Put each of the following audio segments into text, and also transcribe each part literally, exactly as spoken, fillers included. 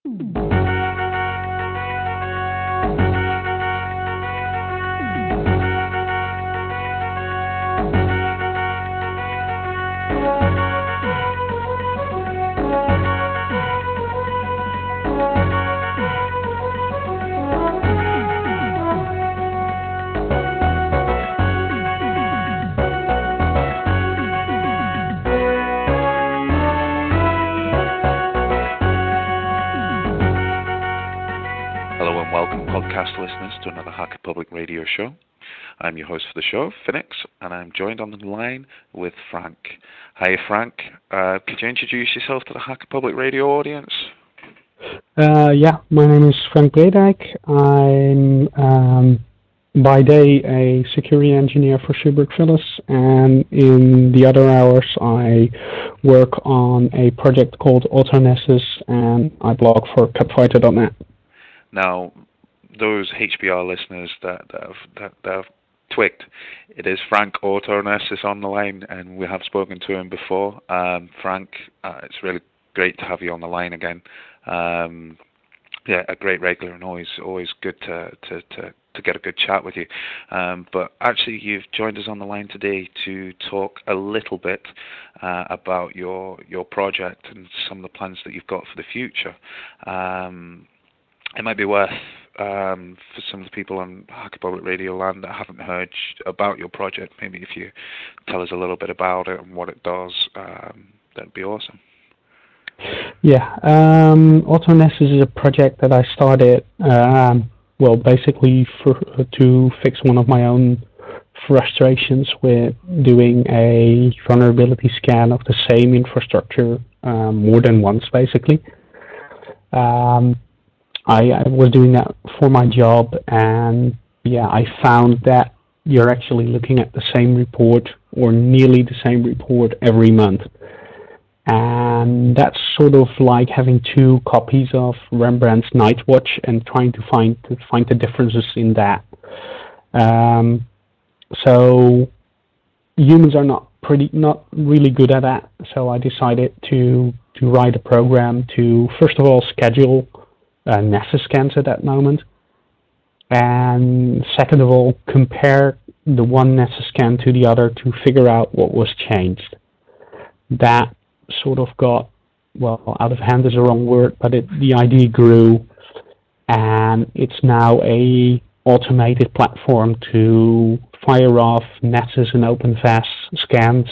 Hello and welcome, podcast listeners, to another Hacker Public Radio show. I'm your host for the show, Phoenix, and I'm joined on the line with Frank. Hi, Frank. Uh, could you introduce yourself to the Hacker Public Radio audience? Uh, yeah, my name is Frank Bredijk. I'm um, by day a security engineer for Schuberg Philis, and in the other hours I work on a project called AutoNesis, and I blog for cupfighter dot net. Now, those H B R listeners that, that, have, that, that have twigged, it is Frank AutoNesis on the line, and we have spoken to him before. Um, Frank, uh, it's really great to have you on the line again. Um, yeah, a great regular, and always always good to to, to, to get a good chat with you. Um, but actually, you've joined us on the line today to talk a little bit uh, about your your project and some of the plans that you've got for the future. Um, it might be worth um, for some of the people on Hacker Public Radio land that haven't heard about your project, maybe if you tell us a little bit about it and what it does, um, that'd be awesome. Yeah, um, AutoNesis is a project that I started, um, well, basically for, to fix one of my own frustrations with doing a vulnerability scan of the same infrastructure um, more than once, basically. Um, I, I was doing that for my job, and yeah, I found that you're actually looking at the same report or nearly the same report every month. And that's sort of like having two copies of Rembrandt's Night Watch and trying to find to find the differences in that. Um, so humans are not pretty not really good at that. So I decided to to write a program to first of all schedule uh, Nessus scans at that moment, and second of all compare the one Nessus scan to the other to figure out what was changed. That sort of got, well, out of hand is the wrong word, but it, the idea grew, and it's now a automated platform to fire off Nessus and OpenVAS scans,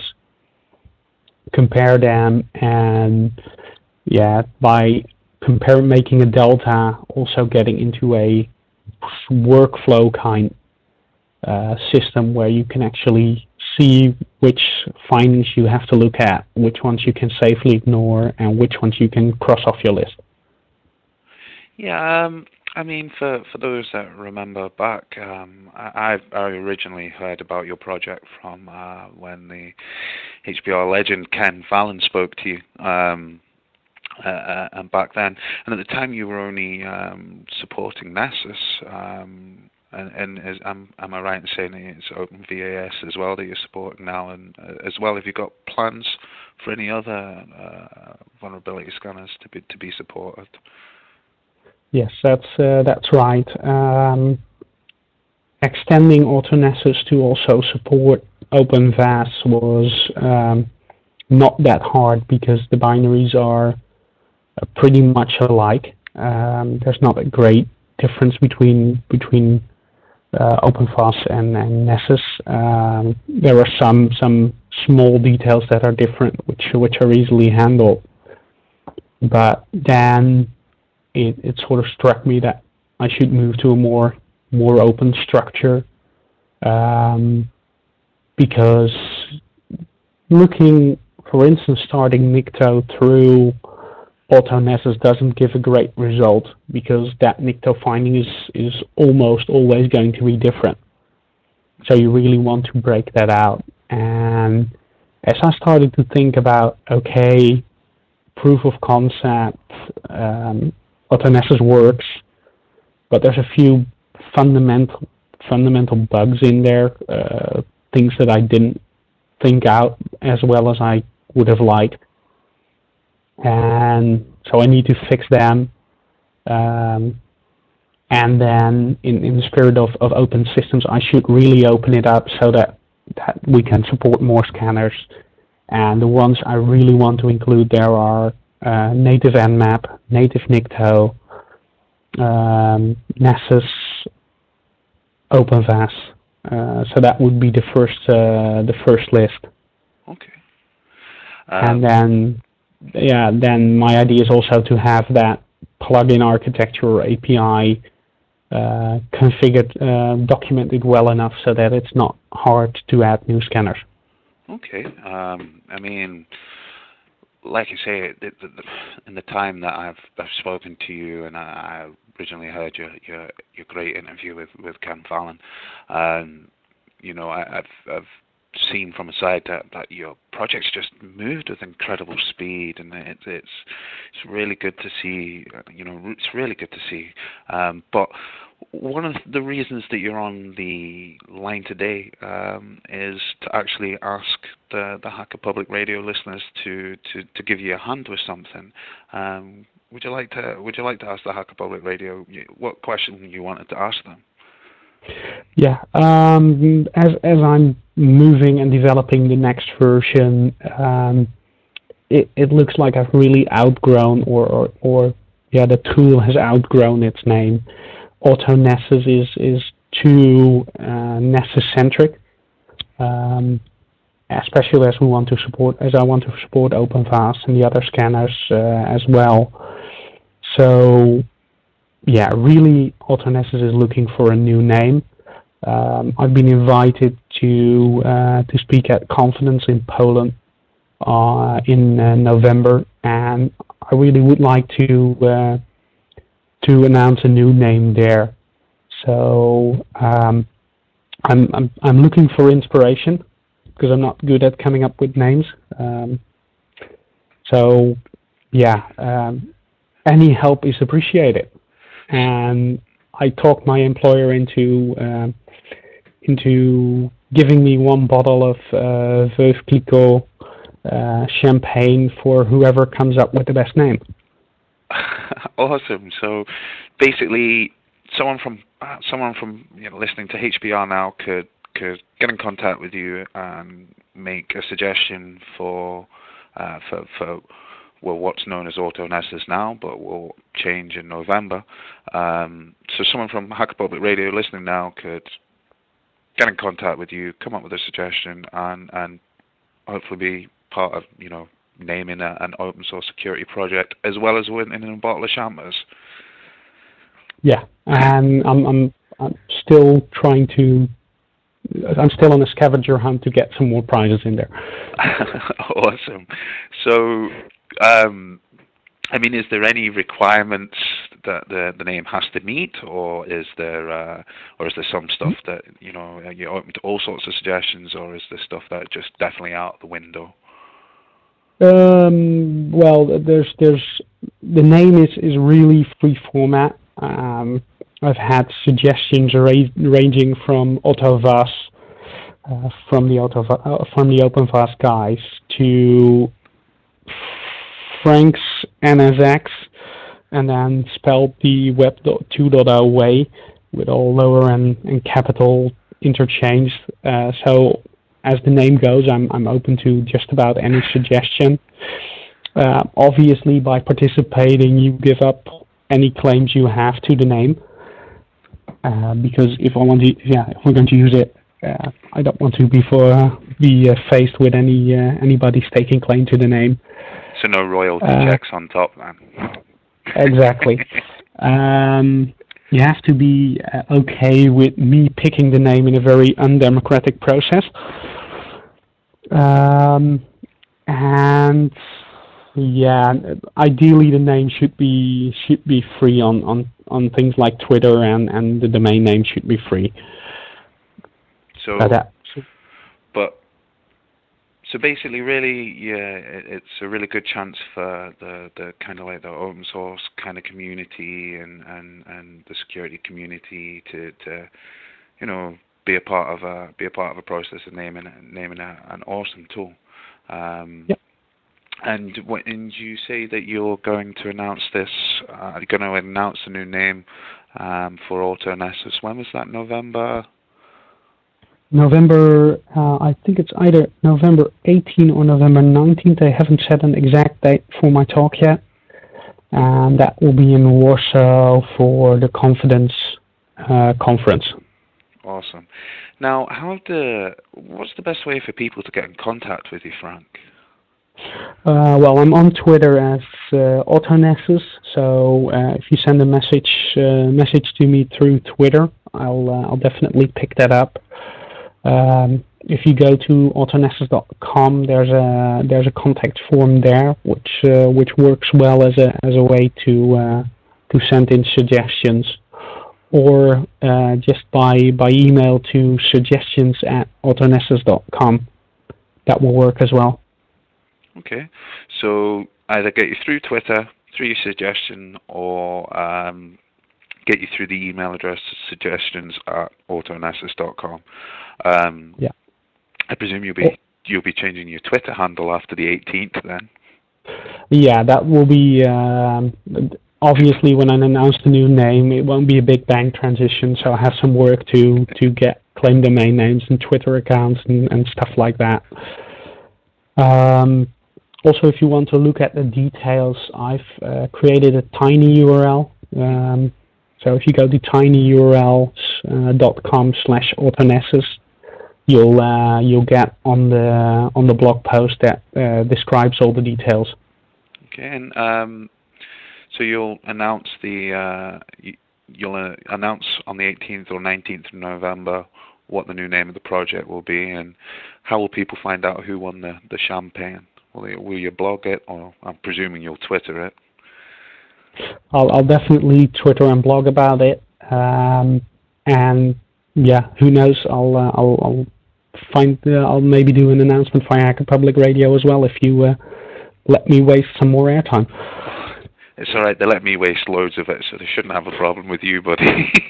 compare them, and yeah, by compare making a delta, also getting into a workflow kind uh, system where you can actually see which findings you have to look at, which ones you can safely ignore, and which ones you can cross off your list. Yeah, um, I mean, for, for those that remember back, um, I, I originally heard about your project from uh, when the H B R legend Ken Fallon spoke to you. Um, uh, and back then, and at the time you were only um, supporting Nessus. Um, And, and is, am, am I right in saying it's OpenVAS as well that you're supporting now? And uh, as well, have you got plans for any other uh, vulnerability scanners to be to be supported? Yes, that's uh, that's right. Um, extending AutoNesis to also support OpenVAS was um, not that hard because the binaries are uh, pretty much alike. Um, there's not a great difference between between uh, OpenVAS and, and Nessus. Um, there are some some small details that are different, which which are easily handled. But then it, it sort of struck me that I should move to a more more open structure, um, because looking, for instance, starting Nikto through AutoNesis doesn't give a great result because that Nikto finding is, is almost always going to be different. So you really want to break that out. And as I started to think about, okay, proof of concept, um, AutoNesis works, but there's a few fundamental fundamental bugs in there, uh, things that I didn't think out as well as I would have liked. And so I need to fix them. Um, and then, in, in the spirit of, of open systems, I should really open it up so that, that we can support more scanners. And the ones I really want to include there are uh, native Nmap, native Nikto, um, Nessus, OpenVAS. Uh, so that would be the first uh, the first list. Okay. Um, and then, yeah, then my idea is also to have that plugin architecture or A P I uh, configured, uh, documented well enough so that it's not hard to add new scanners. Okay. Um, I mean, like I say, the, the, the, in the time that I've I've spoken to you, and I, I originally heard your your your great interview with with Ken Fallon, um, you know, I, I've I've seen from a side that, that your project's just moved with incredible speed, and it, it's it's really good to see. You know, it's really good to see. Um, but one of the reasons that you're on the line today um, is to actually ask the, the Hacker Public Radio listeners to, to, to give you a hand with something. Um, would you like to Would you like to ask the Hacker Public Radio what question you wanted to ask them? Yeah, um, as as I'm moving and developing the next version, um, it it looks like I've really outgrown, or or, or yeah, the tool has outgrown its name. AutoNessus is is too uh, Nessus centric, um, especially as we want to support, as I want to support OpenVAS and the other scanners uh, as well. So yeah, really, AutoNessus is looking for a new name. Um, I've been invited to uh, to speak at conference in Poland uh, in uh, November, and I really would like to uh, to announce a new name there. So um, I'm I'm I'm looking for inspiration because I'm not good at coming up with names. Um, so yeah, um, any help is appreciated, and I talked my employer into. Um, into giving me one bottle of uh, Veuve Clicquot uh, champagne for whoever comes up with the best name. Awesome. So basically, someone from uh, someone from you know, listening to H B R now could could get in contact with you and make a suggestion for uh, for for well what's known as AutoNessus now, but will change in November. Um, so someone from Hacker Public Radio listening now could get in contact with you, come up with a suggestion, and and hopefully be part of you know naming a, an open source security project as well as winning a bottle of champers. Yeah, and I'm I'm I'm still trying to. I'm still on a scavenger hunt to get some more prizes in there. Awesome. So, um, I mean, is there any requirements that the the name has to meet, or is there uh, or is there some stuff that you know you're open to all sorts of suggestions, or is there stuff that just definitely out the window? Um, well, there's there's the name is is really free format. Um, I've had suggestions ra- ranging from AutoVAS, uh, from the Auto uh, from the OpenVAS guys to Frank's N S X, and then spelled the Web two point oh way with all lower and, and capital interchanged. Uh, so as the name goes, I'm I'm open to just about any suggestion. Uh, obviously, by participating, you give up any claims you have to the name. Uh, because if I want to, yeah, if we're going to use it, uh, I don't want to be for uh, be uh, faced with any uh, anybody staking claim to the name. So no royalty uh, checks on top, then. Exactly. um, you have to be uh, okay with me picking the name in a very undemocratic process. Um, and yeah, ideally the name should be should be free on, on, on things like Twitter, and, and the domain name should be free. So, but, uh, but so basically, really, yeah, it, it's a really good chance for the, the kind of like the open source kind of community and, and, and the security community to, to you know be a part of a be a part of a process of naming naming a, an awesome tool. Um, yep. And when you say that you're going to announce this, uh, you're going to announce a new name um, for AutoNesis. When was that? November? November, uh, I think it's either November eighteenth or November nineteenth. They haven't set an exact date for my talk yet. And that will be in Warsaw for the Confidence uh, Conference. Awesome. Now, how the what's the best way for people to get in contact with you, Frank? Uh, well, I'm on Twitter as uh, AutoNesis, so uh, if you send a message uh, message to me through Twitter, I'll uh, I'll definitely pick that up. Um, if you go to autonesis dot com, there's a there's a contact form there, which uh, which works well as a as a way to uh, to send in suggestions, or uh, just by by email to suggestions at autonesis dot com. That will work as well. Okay, so either get you through Twitter, through your suggestion, or um, get you through the email address suggestions at autonesis dot com. Um, yeah. I presume you'll be you'll be changing your Twitter handle after the eighteenth then. Yeah, that will be um, obviously when I announce the new name. It won't be a big bang transition, so I have some work to to get claim domain names and Twitter accounts and, and stuff like that. Um, Also, if you want to look at the details, I've uh, created a tiny U R L. Um, so if you go to tinyurls dot com slash autonesis, you'll uh, you'll get on the on the blog post that uh, describes all the details. Okay, and um, so you'll announce the uh, you, you'll uh, announce on the eighteenth or nineteenth of November what the new name of the project will be, and how will people find out who won the the champagne? Will you, will you blog it, or I'm presuming you'll Twitter it? I'll, I'll definitely Twitter and blog about it, um, and yeah, who knows? I'll uh, I'll, I'll find uh, I'll maybe do an announcement via Hacker Public Radio as well if you uh, let me waste some more airtime. It's all right. They let me waste loads of it, so they shouldn't have a problem with you, buddy.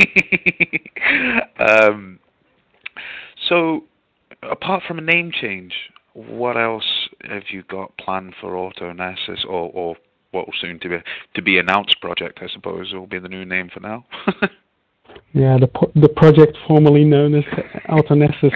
um, so, apart from a name change, what else have you got planned for AutoNesis, or, or what will soon to be to be announced project? I suppose will be the new name for now. Yeah, the the project formerly known as AutoNesis.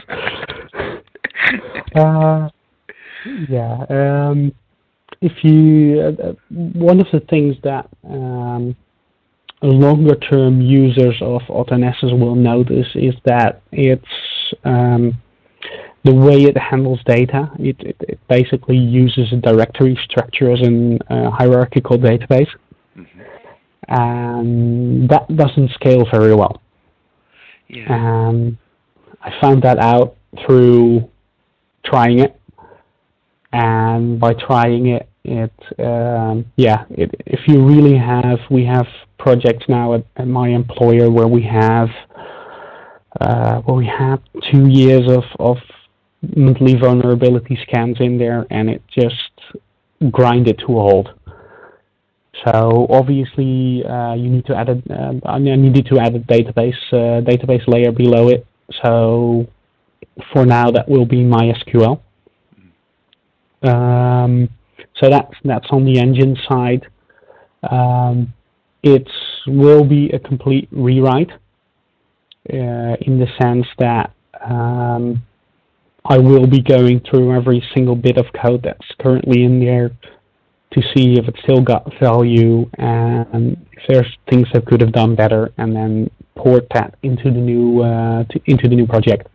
uh, yeah. Um, if you uh, one of the things that um, longer term users of AutoNesis will notice is that it's um, the way it handles data. It, it, it basically uses a directory structure as a uh, hierarchical database, mm-hmm. and that doesn't scale very well. Yeah. Um, I found that out through trying it, and by trying it, it um, yeah, it, if you really have, we have projects now at, at my employer where we have uh, where we have two years of of monthly vulnerability scans in there, and it just grinded to a halt. So obviously, uh, you need to add a uh, I needed to add a database uh, database layer below it. So for now, that will be MySQL. Um, so that's that's on the engine side. Um, it will be a complete rewrite uh, in the sense that um, I will be going through every single bit of code that's currently in there to see if it still got value and if there's things that could have done better, and then port that into the new uh, to, into the new project.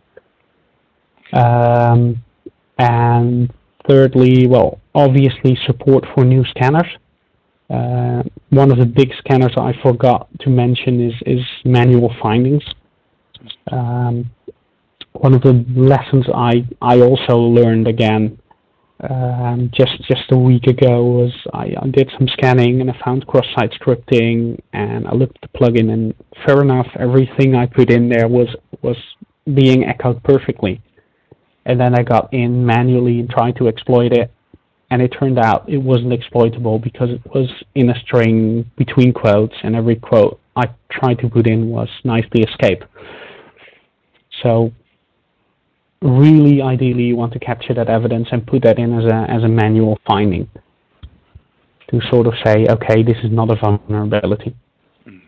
Um, and thirdly, well, obviously support for new scanners. Uh, one of the big scanners I forgot to mention is is manual findings. Um, one of the lessons I I also learned again. Um, just just a week ago was I, I did some scanning and I found cross-site scripting, and I looked at the plugin, and fair enough, everything I put in there was was being echoed perfectly. And then I got in manually and tried to exploit it, and it turned out it wasn't exploitable because it was in a string between quotes, and every quote I tried to put in was nicely escaped. So really, ideally, you want to capture that evidence and put that in as a as a manual finding. to sort of say, okay, this is not a vulnerability. Mm.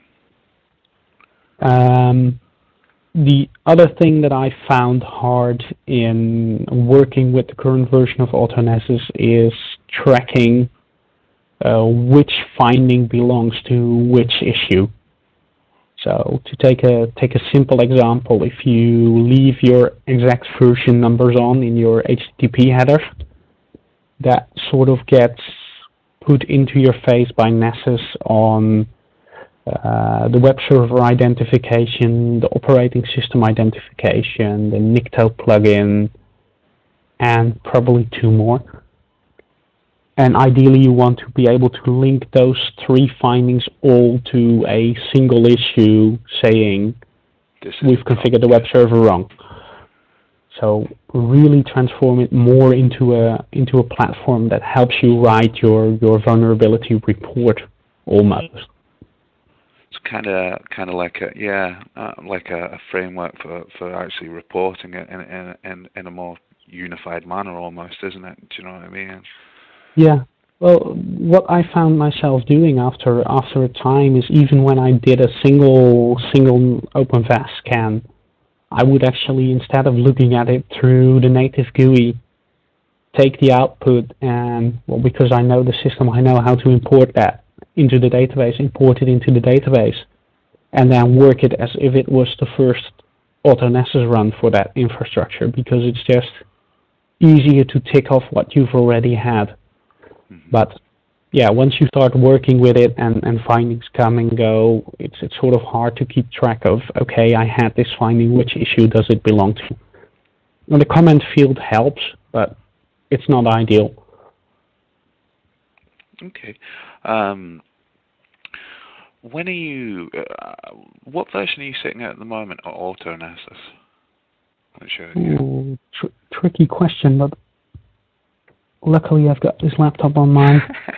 Um, the other thing that I found hard in working with the current version of Autonessus is tracking uh, which finding belongs to which issue. So to take a take a simple example, if you leave your exact version numbers on in your H T T P header, that sort of gets put into your face by Nessus on uh, the web server identification, the operating system identification, the Nikto plugin, and probably two more. And ideally you want to be able to link those three findings all to a single issue saying we've configured the web server wrong. So really transform it more into a into a platform that helps you write your, your vulnerability report almost. It's kind of kind of like a yeah uh, like a, a framework for, for actually reporting it in, in in in a more unified manner almost, isn't it? Do you know what I mean? Yeah. Well, what I found myself doing after after a time is even when I did a single single OpenVAS scan, I would actually, instead of looking at it through the native G U I, take the output and, well, because I know the system, I know how to import that into the database, import it into the database, and then work it as if it was the first Autonessus run for that infrastructure, because it's just easier to tick off what you've already had. Mm-hmm. But yeah, once you start working with it and, and findings come and go, it's it's sort of hard to keep track of, okay, I had this finding, which issue does it belong to? Well, the comment field helps, but it's not ideal. Okay. Um, when are you, uh, what version are you sitting at at the moment of Autonessus? Not sure. Ooh, tr tricky question, but luckily I've got this laptop on my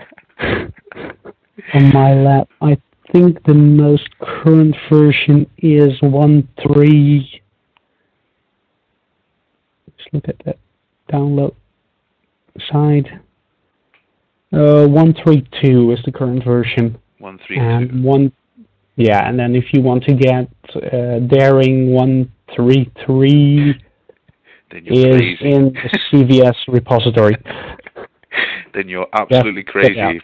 on my lap. I think the most current version is one three. Let's look at that download side. Uh, one three two is the current version. One three two. And one, yeah, and then if you want to get uh, Daring one three three, then you're is crazy. in the C V S repository. Then you're absolutely yeah, crazy.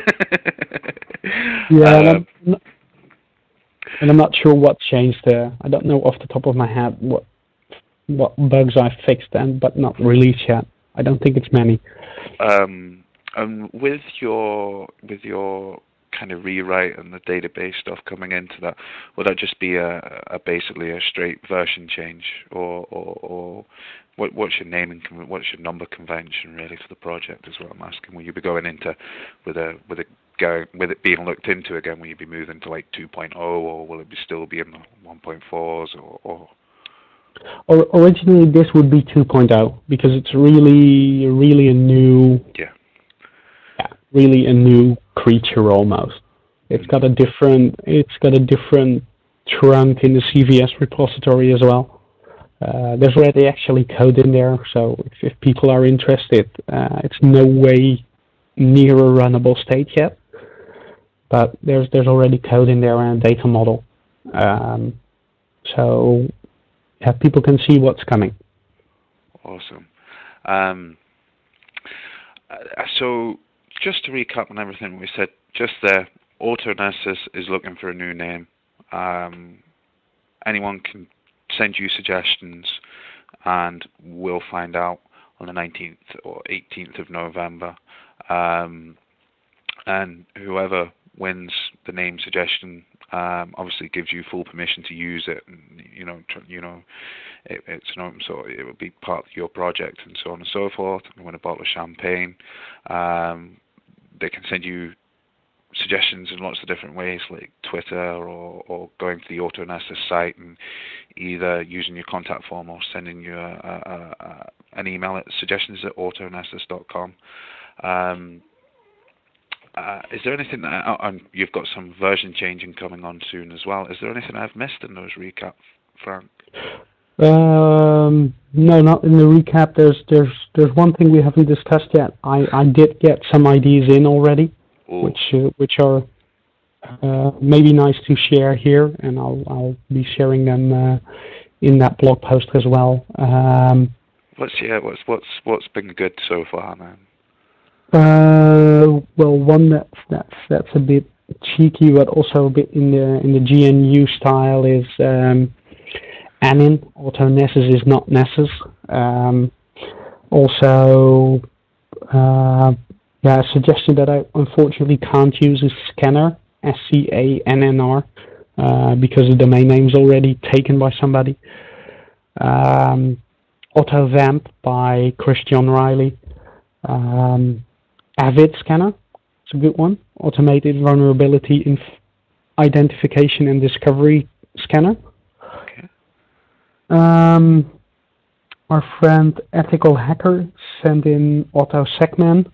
yeah, um, and, I'm not, and I'm not sure what changed there. I don't know off the top of my head what what bugs I fixed and but not released yet. I don't think it's many. Um, and with your with your kind of rewrite and the database stuff coming into that, would that just be a, a basically a straight version change, or or, or what, what's your naming, what's your number convention really for the project? Is what I'm asking. Will you be going into with a with a going with it being looked into again? Will you be moving to like two point oh, or will it be still be in the one point fours, or, or Or originally this would be two point oh because it's really really a new yeah. yeah really a new creature almost. It's got a different it's got a different trunk in the C V S repository as well. Uh, there's already actually code in there, so if, if people are interested, uh, it's no way near a runnable state yet. But there's there's already code in there and a data model, um, so yeah, people can see what's coming. Awesome. Um, uh, so just to recap on everything we said just there, Autonessus is looking for a new name. Um, anyone can send you suggestions, and we'll find out on the nineteenth or eighteenth of November. Um, and whoever wins the name suggestion um, obviously gives you full permission to use it. And, you know, tr you know, it, it's an open, so it will be part of your project and so on and so forth. And win a bottle of champagne. Um, they can send you suggestions in lots of different ways, like Twitter or, or going to the Autonessus site and either using your contact form or sending you a, a, a, an email at suggestions at autonessus dot com. Um, uh, is there anything that, uh, and you've got some version changing coming on soon as well, is there anything I've missed in those recaps, Frank? Um, no, not in the recap. There's there's there's one thing we haven't discussed yet. I, I did get some I Ds in already. Ooh. which uh, which are uh, maybe nice to share here, and I'll I'll be sharing them uh, in that blog post as well. Um, What's yeah? What's what's what's been good so far, man? uh, well, one that's that's that's a bit cheeky, but also a bit in the in the G N U style is um, Anin. Auto Nessus is not Nessus. Um, also, uh, yeah, a suggestion that I unfortunately can't use is Scanner, S C A N N R, uh, because the domain name is already taken by somebody. Um, AutoVamp by Christian Riley. Um, Avid Scanner, it's a good one. Automated Vulnerability Inf- Identification and Discovery Scanner. Okay. Um, our friend Ethical Hacker sent in AutoSecMan.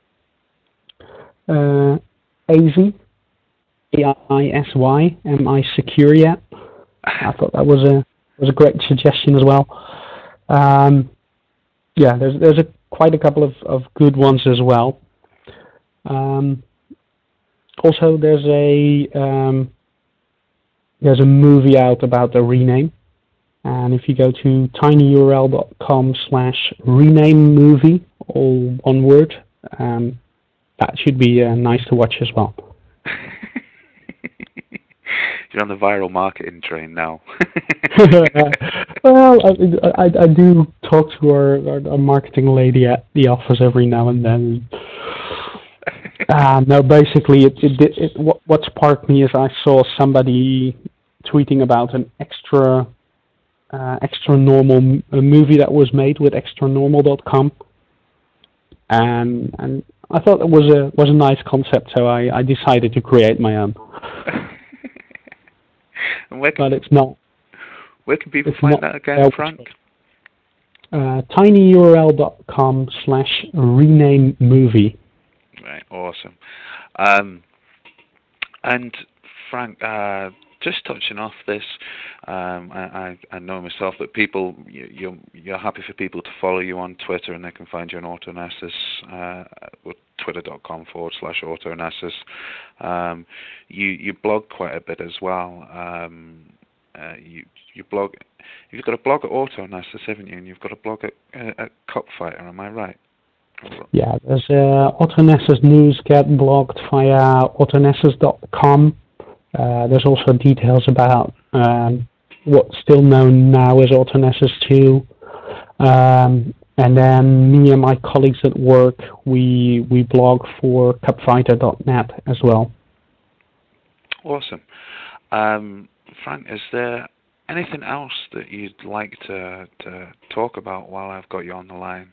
Uh, ASY, A I S Y, Am I Secure Yet? I thought that was a was a great suggestion as well. Um, yeah, there's there's a quite a couple of, of good ones as well. Um, also, there's a um, there's a movie out about the rename, and if you go to tinyurl.com slash rename movie, all one word, um, that should be uh, nice to watch as well. You're on the viral marketing train now. Well, I, I, I do talk to our, our, our marketing lady at the office every now and then. Uh, no, basically, it, it, it, it, what, what sparked me is I saw somebody tweeting about an extra uh, extra normal m- a movie that was made with extra normal dot com, and and I thought it was a was a nice concept, so I, I decided to create my own. And where can, But it's not. where can people It's find not. that again, Frank? Uh, tinyurl.com slash rename movie. Right, awesome. Um, and Frank, uh, just touching off this, um, I, I, I know myself that people, you, you're, you're happy for people to follow you on Twitter, and they can find you on AutoNessus, uh, twitter.com forward slash AutoNessus. Um, you, you blog quite a bit as well. Um, uh, you, you blog, you've got a blog at AutoNessus, haven't you? And you've got a blog at, uh, at Cupfighter, am I right? Yeah, there's uh, AutoNessus news get blogged via autonessus dot com. Uh, there's also details about um, what's still known now as AutoNessus two. Um, and then me and my colleagues at work, we we blog for cupfighter dot net as well. Awesome. Um, Frank, is there anything else that you'd like to, to talk about while I've got you on the line?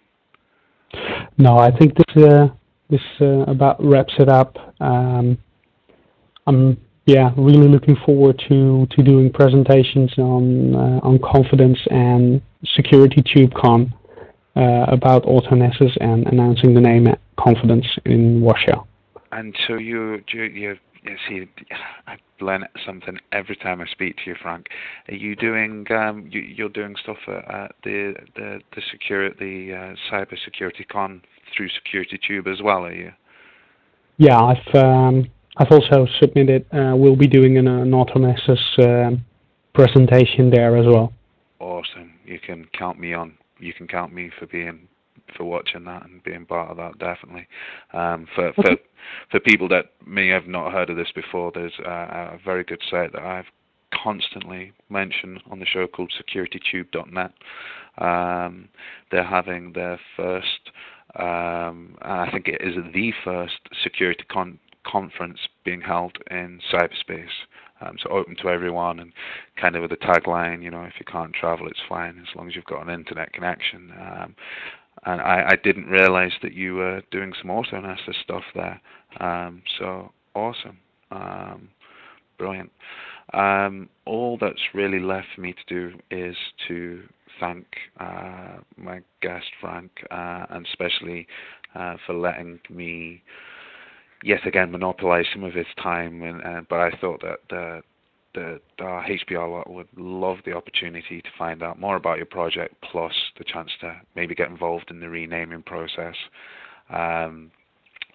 No, I think this uh, this uh, about wraps it up. Um, I'm yeah really looking forward to, to doing presentations on uh, on Confidence and Security TubeCon uh, about AutoNessus and announcing the name at Confidence in Warsaw. And so you, you, you, you see, I learn something every time I speak to you, Frank. Are you doing, um, you, you're doing stuff at, at the the the security, the uh, cyber security con through Security Tube as well? Are you? Yeah, I've um, I've also submitted. Uh, we'll be doing an, an AutoNessus um, presentation there as well. Awesome. You can count me on. You can count me for being for watching that and being part of that, definitely. Um, for for for people that may have not heard of this before, there's a, a very good site that I've constantly mentioned on the show called security tube dot net. Um, they're having their first, um, and I think it is the first security con- conference being held in cyberspace. Um, so open to everyone, and kind of with the tagline, you know, if you can't travel, it's fine as long as you've got an internet connection. Um, and I, I didn't realize that you were doing some AutoNessus stuff there. Um, so awesome, um, brilliant. Um, all that's really left for me to do is to thank uh, my guest Frank, uh, and especially uh, for letting me yet again monopolize some of his time. And uh, but I thought that the the, the H B R lot would love the opportunity to find out more about your project, plus the chance to maybe get involved in the renaming process. Um,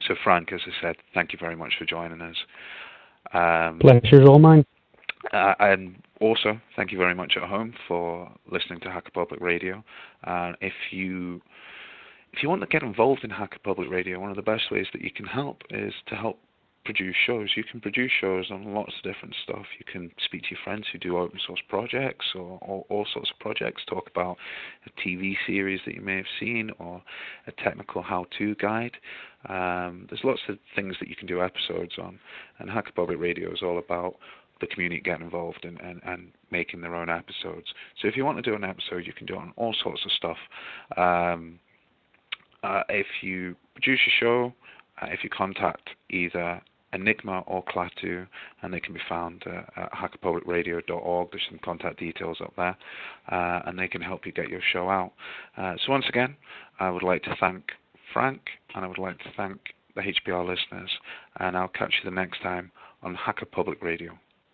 so Frank, as I said, thank you very much for joining us. Um, Pleasure's all mine. Uh, and also, thank you very much at home for listening to Hacker Public Radio. Uh, if you if you want to get involved in Hacker Public Radio, one of the best ways that you can help is to help produce shows. You can produce shows on lots of different stuff. You can speak to your friends who do open source projects or, or all sorts of projects, talk about a T V series that you may have seen or a technical how-to guide. Um, there's lots of things that you can do episodes on, and Hacker Public Radio is all about the community getting involved and, and, and making their own episodes. So if you want to do an episode, you can do it on all sorts of stuff. Um, uh, if you produce a show, uh, if you contact either Enigma or Klaatu, and they can be found uh, at hacker public radio dot org. There's some contact details up there, uh, and they can help you get your show out. Uh, so once again, I would like to thank Frank, and I would like to thank the H P R listeners, and I'll catch you the next time on Hacker Public Radio.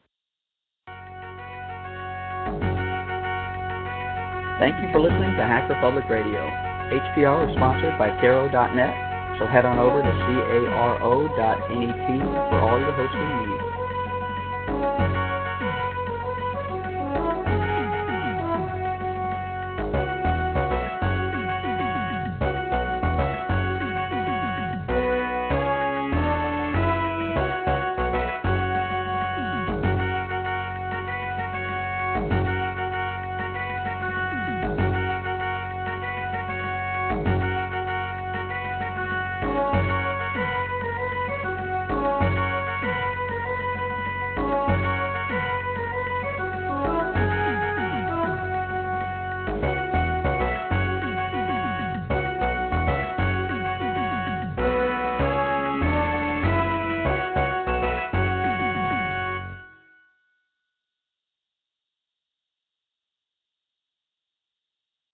Thank you for listening to Hacker Public Radio. H P R is sponsored by Caro dot net, so head on over to caro dot net for all your hosting needs.